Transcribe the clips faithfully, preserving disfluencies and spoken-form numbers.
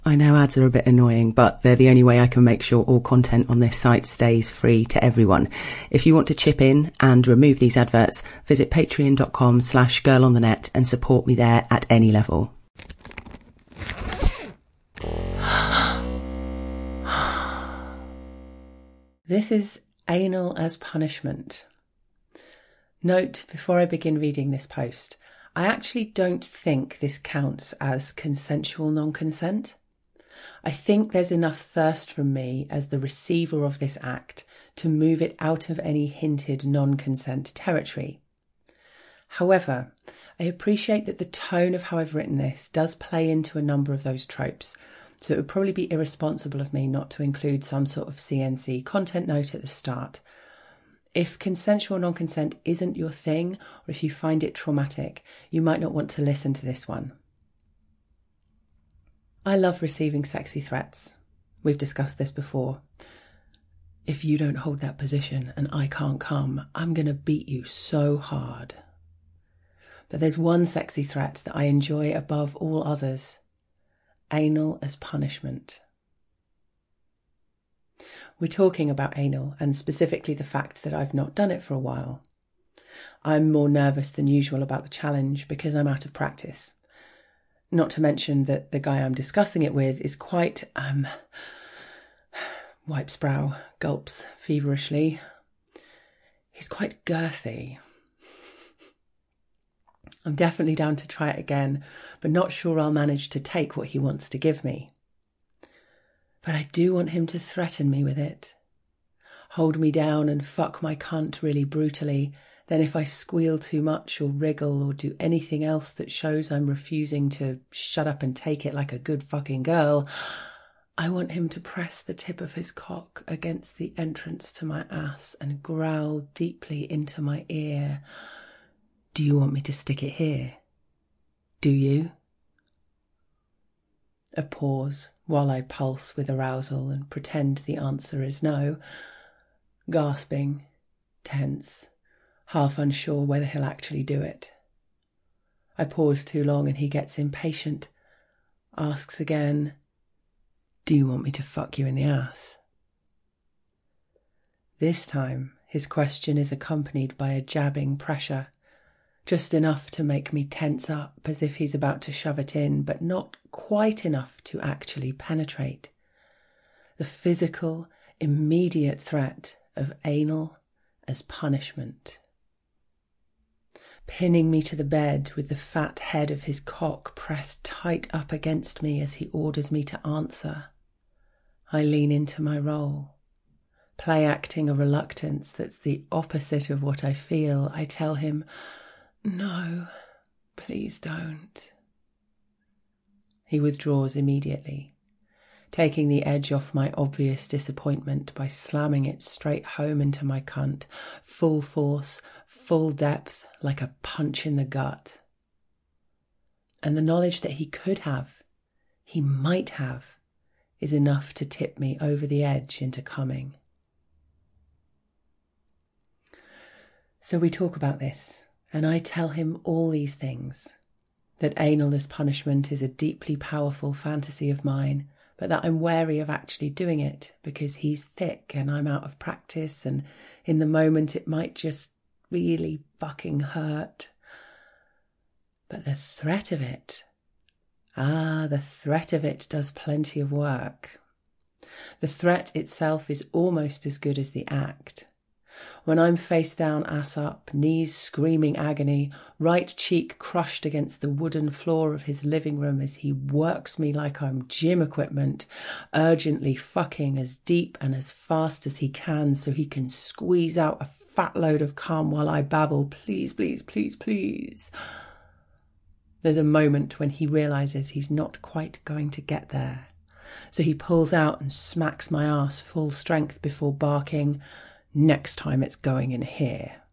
I know ads are a bit annoying, but they're the only way I can make sure all content on this site stays free to everyone. If you want to chip in and remove these adverts, visit patreon.com slash girl on the net and support me there at any level. This is Anal as Punishment. Note, before I begin reading this post, I actually don't think this counts as consensual non-consent. I think there's enough thirst from me as the receiver of this act to move it out of any hinted non-consent territory. However, I appreciate that the tone of how I've written this does play into a number of those tropes, so it would probably be irresponsible of me not to include some sort of C N C content note at the start. If consensual non-consent isn't your thing, or if you find it traumatic, you might not want to listen to this one. I love receiving sexy threats. We've discussed this before. If you don't hold that position and I can't come, I'm going to beat you so hard. But there's one sexy threat that I enjoy above all others. Anal as punishment. We're talking about anal, and specifically the fact that I've not done it for a while. I'm more nervous than usual about the challenge because I'm out of practice. Not to mention that the guy I'm discussing it with is quite, um, wipes brow, gulps feverishly. He's quite girthy. I'm definitely down to try it again, but not sure I'll manage to take what he wants to give me. But I do want him to threaten me with it. Hold me down and fuck my cunt really brutally. Then if I squeal too much or wriggle or do anything else that shows I'm refusing to shut up and take it like a good fucking girl, I want him to press the tip of his cock against the entrance to my ass and growl deeply into my ear. Do you want me to stick it here? Do you? A pause while I pulse with arousal and pretend the answer is no. Gasping, tense, half unsure whether he'll actually do it. I pause too long and he gets impatient, asks again, do you want me to fuck you in the ass? This time, his question is accompanied by a jabbing pressure, just enough to make me tense up as if he's about to shove it in, but not quite enough to actually penetrate. The physical, immediate threat of anal as punishment. Pinning me to the bed with the fat head of his cock pressed tight up against me as he orders me to answer. I lean into my role. Play acting a reluctance that's the opposite of what I feel, I tell him, no, please don't. He withdraws immediately, taking the edge off my obvious disappointment by slamming it straight home into my cunt, full force, full depth, like a punch in the gut. And the knowledge that he could have, he might have, is enough to tip me over the edge into coming. So we talk about this, and I tell him all these things. That anal as punishment is a deeply powerful fantasy of mine, but that I'm wary of actually doing it because he's thick and I'm out of practice, and in the moment it might just really fucking hurt. But the threat of it, ah, the threat of it does plenty of work. The threat itself is almost as good as the act. When I'm face down, ass up, knees screaming agony, right cheek crushed against the wooden floor of his living room as he works me like I'm gym equipment, urgently fucking as deep and as fast as he can so he can squeeze out a fat load of cum while I babble, please, please, please, please. There's a moment when he realises he's not quite going to get there. So he pulls out and smacks my ass full strength before barking, next time it's going in here.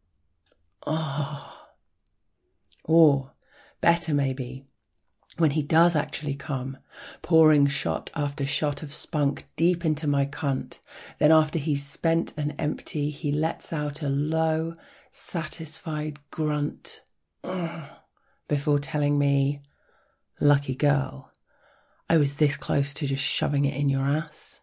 Oh. Or, better maybe, when he does actually come, pouring shot after shot of spunk deep into my cunt, then after he's spent and empty, he lets out a low, satisfied grunt, ugh, before telling me, lucky girl, I was this close to just shoving it in your ass.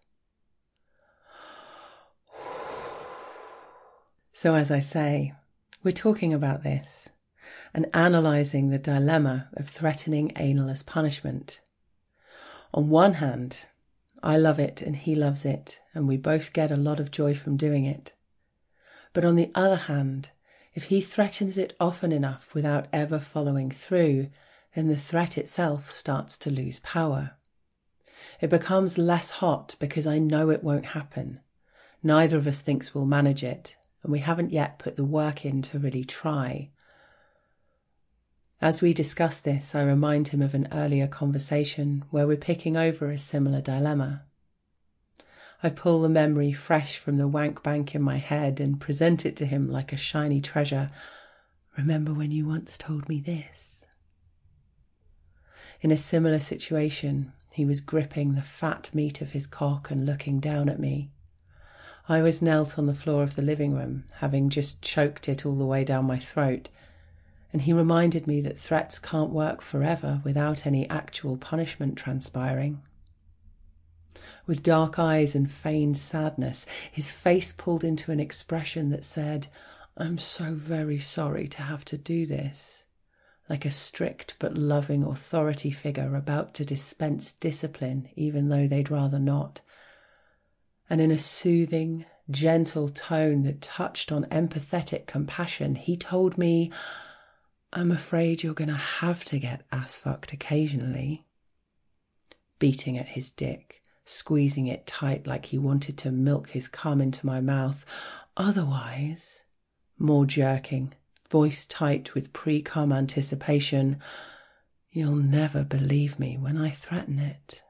So as I say, we're talking about this and analysing the dilemma of threatening anal as punishment. On one hand, I love it and he loves it, and we both get a lot of joy from doing it. But on the other hand, if he threatens it often enough without ever following through, then the threat itself starts to lose power. It becomes less hot because I know it won't happen. Neither of us thinks we'll manage it, and we haven't yet put the work in to really try. As we discuss this, I remind him of an earlier conversation where we're picking over a similar dilemma. I pull the memory fresh from the wank bank in my head and present it to him like a shiny treasure. Remember when you once told me this? In a similar situation, he was gripping the fat meat of his cock and looking down at me. I was knelt on the floor of the living room, having just choked it all the way down my throat, and he reminded me that threats can't work forever without any actual punishment transpiring. With dark eyes and feigned sadness, his face pulled into an expression that said, "I'm so very sorry to have to do this," like a strict but loving authority figure about to dispense discipline even though they'd rather not. And in a soothing, gentle tone that touched on empathetic compassion, he told me, "I'm afraid you're going to have to get ass-fucked occasionally." Beating at his dick, squeezing it tight like he wanted to milk his cum into my mouth. Otherwise, more jerking, voice tight with pre-cum anticipation, "You'll never believe me when I threaten it."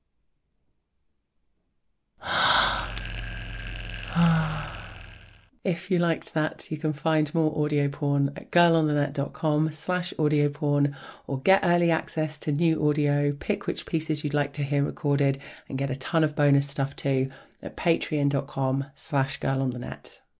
If you liked that, you can find more audio porn at girlonthenet.com slash audio porn, or get early access to new audio, pick which pieces you'd like to hear recorded, and get a ton of bonus stuff too at patreon.com slash girlonthenet.